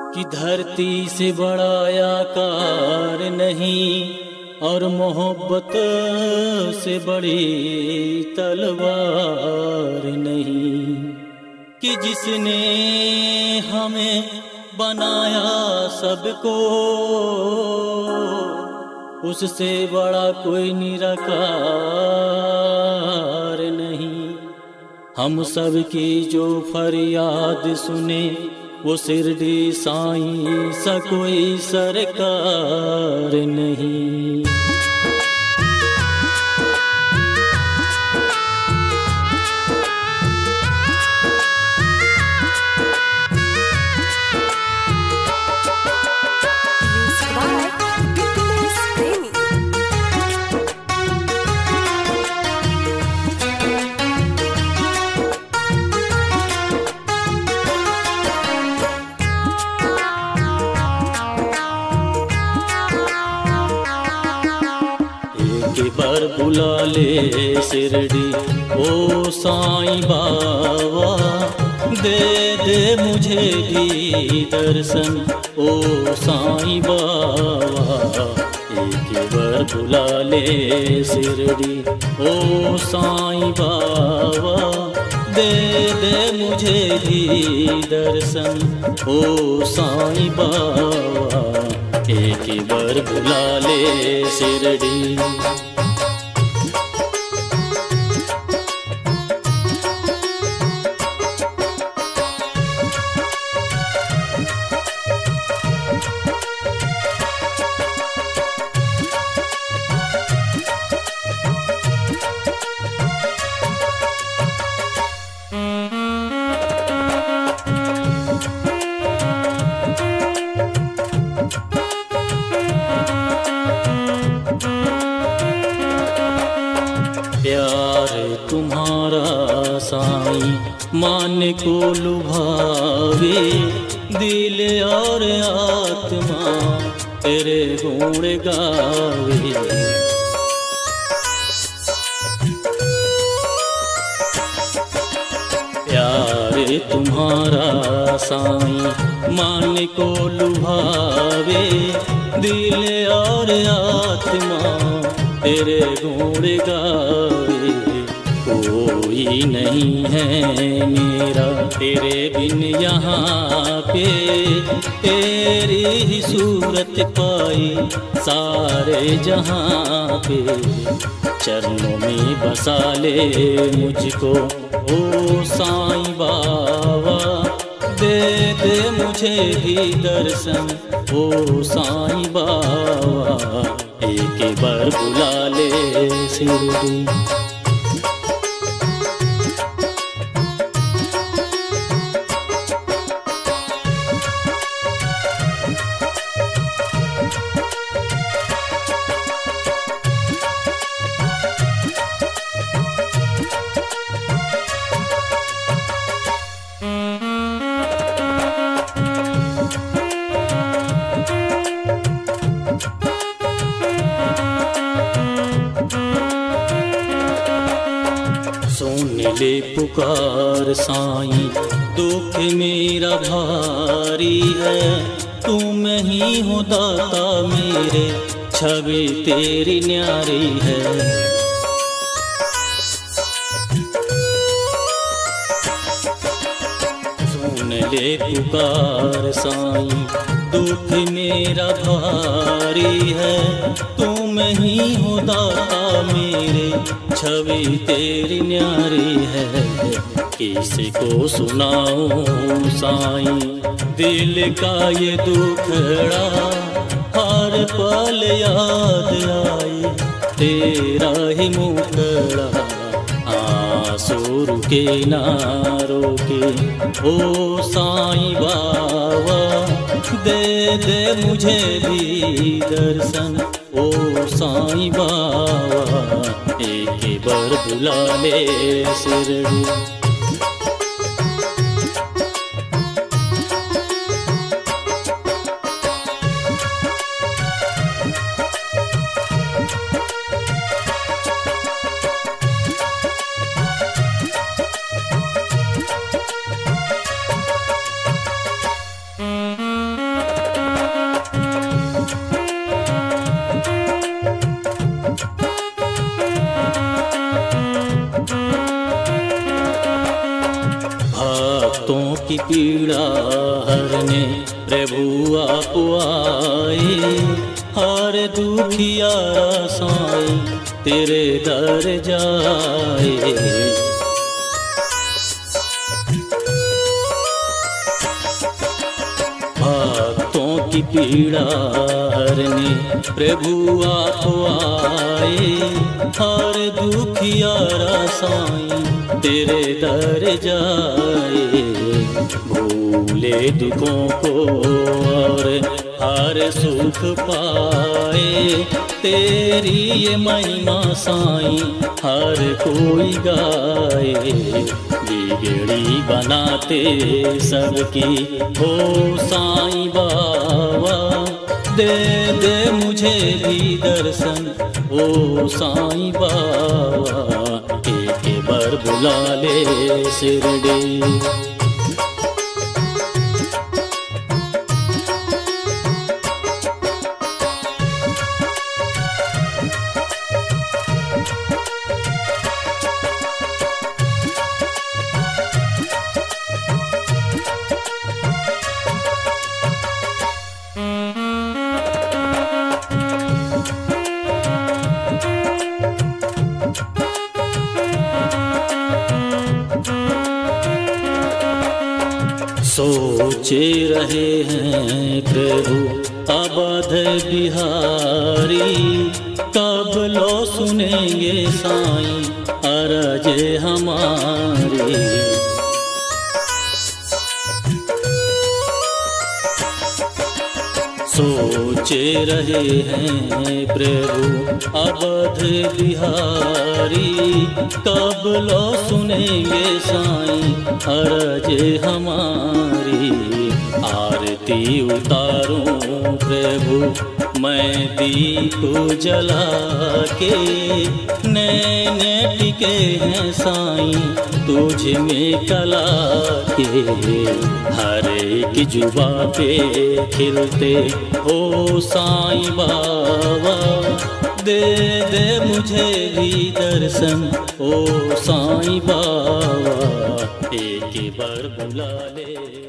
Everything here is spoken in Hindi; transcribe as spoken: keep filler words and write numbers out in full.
कि धरती से बड़ा आकार नहीं और मोहब्बत से बड़ी तलवार नहीं, कि जिसने हमें बनाया सबको उससे बड़ा कोई निराकार नहीं। हम सब की जो फरियाद सुने वो शिरडी साईं सा कोई सरकार नहीं। पर बुला ले शिरडी ओ साईं बाबा, दे दे मुझे भी दर्शन ओ साईं बाबा। एक बार बुला ले शिरडी ओ साईं बाबा, दे दे मुझे भी दर्शन ओ साईं बाबा। एक बार बुला ले शिरडी। प्यार तुम्हारा साईं मान को लुभावे, दिल और आत्मा तेरे गुण गावे। प्यार तुम्हारा साईं मान को लुभावे, दिल और आत्मा तेरे गुण गावे। कोई नहीं है मेरा तेरे बिन यहाँ पे, तेरी ही सूरत पाई सारे जहाँ पे। चरणों में बसा ले मुझको ओ साईं बाबा, दे दे मुझे भी दर्शन ओ साईं बाबा। एक बार बुला ले शिरडी। सुन ले पुकार साईं, दुख मेरा भारी है, तुम ही हो दाता मेरे, छवि तेरी न्यारी है। सुन ले पुकार साईं, दुख मेरा भारी है, तुम ही हो दाता मेरे, छवि तेरी न्यारी है। किसी को सुनाऊं साईं दिल का ये दुखड़ा, हर पल याद आई तेरा ही मुखड़ा। आंसू रुके ना रोके ओ साईं बाबा, दे दे मुझे भी दर्शन ओ साईं बाबा। एक बार बुला ले शिरडी। Mm-hmm. पीड़ा हरने प्रभु आप आए। हर दुखियारा साईं तेरे दर जाए। भक्तों की पीड़ा हरने प्रभु आप आए। हर दुखियारा साईं तेरे दर जाए। भूले दुखों को और हर सुख पाए। तेरी ये महिमा साईं हर कोई गाए। बिगड़ी बनाते सबकी हो साईं बाबा। दे दे मुझे भी दर्शन ओ साईं बाबा। एक बार बुला ले शिरडी। सोचे रहे हैं प्रभु अवध बिहारी। कब लो सुनेंगे साईं अरज हमारी। सोचे रहे हैं प्रभु अवध बिहारी। कब लो सुनेंगे साईं अरज हमारी। आरती उतारूं प्रभु मैं दीप जला के। नैने टिके हैं साईं तुझ में कला के। हर एक जुबा पे खिलते हो साईं बाबा। दे दे मुझे भी दर्शन ओ साईं बाबा। एक बार बुला ले।